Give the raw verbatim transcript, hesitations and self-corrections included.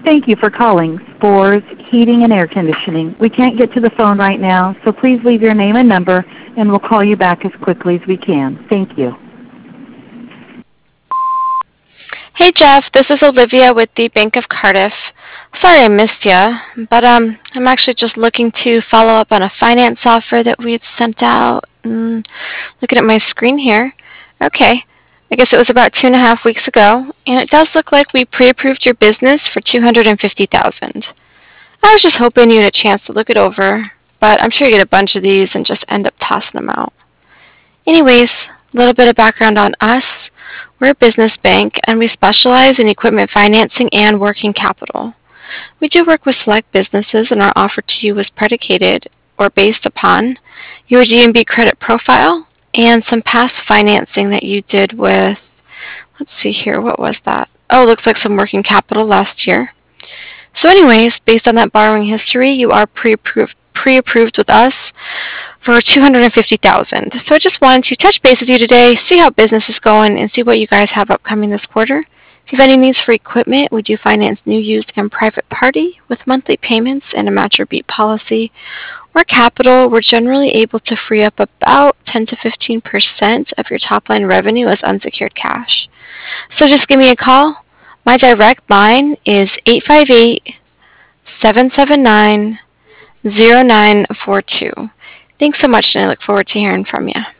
Thank you for calling Spores Heating and Air Conditioning. We can't get to the phone right now, so please leave your name and number, and we'll call you back as quickly as we can. Thank you. Hey Jeff, this is Olivia with the Bank of Cardiff. Sorry I missed ya, but um, I'm actually just looking to follow up on a finance offer that we had sent out. Mm, looking at my screen here. Okay, I guess it was about two and a half weeks ago, and it does look like we pre-approved your business for two hundred fifty thousand dollars. I was just hoping you had a chance to look it over, but I'm sure you get a bunch of these and just end up tossing them out. Anyways, a little bit of background on us. We're a business bank and we specialize in equipment financing and working capital. We do work with select businesses and our offer to you was predicated or based upon your D and B credit profile and some past financing that you did with, let's see here, what was that? Oh, looks like some working capital last year. So anyways, based on that borrowing history, you are pre-approved pre-approved with us for two hundred fifty thousand dollars. So I just wanted to touch base with you today, see how business is going, and see what you guys have upcoming this quarter. If you have any needs for equipment, we do finance new, used, and private party with monthly payments and a match or beat policy. Or capital, we're generally able to free up about ten to fifteen percent of your top line revenue as unsecured cash. So just give me a call. My direct line is eight five eight, seven seven nine, zero nine four two. Thanks so much, and I look forward to hearing from you.